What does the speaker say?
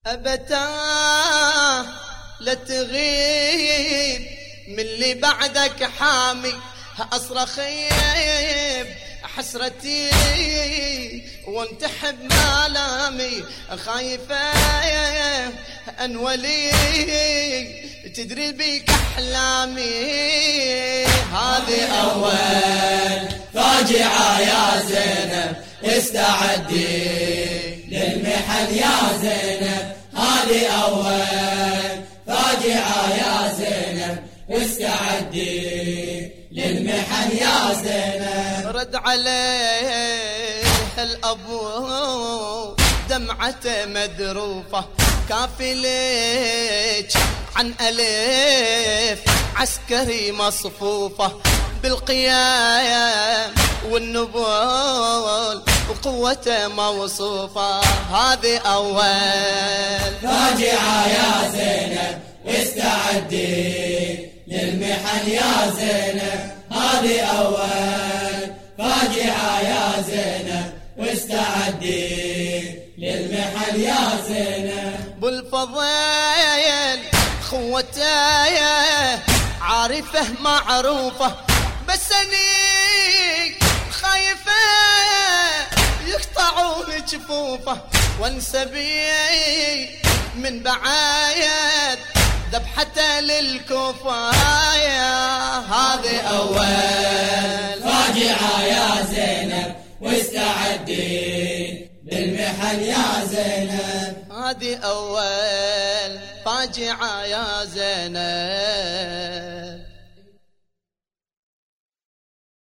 أبتاه لا تغيب من اللي بعدك حامي، أصرخ حسرتي وانتحب مالامي، خايفة أنولي تدري بيك أحلامي. هذه أول فاجعة يا زينب، استعدي للمحن يا زينب. هذه أول فاجعة يا زينب، استعدي للمحن يا زينب. رد عليه الأبو دمعته مذروفة، كافي ليك عن ألف عسكري مصفوفة، بالقيام والنبول وقوته موصوفة. هذه أول فاجعة يا زينب، استعدي للمحن يا زينب. هذه أول فاجعة يا زينب، واستعدي للمحن يا زينب. بالفضيل خوته عارفه معروفة، بس اني خايفة يقطعون جفوفه، وانسى بي من بعايد ذبحته للكوفة. هذه أول فاجعة يا زينب، واستعدي للمحن يا زينب. هذه أول فاجعة يا زينب.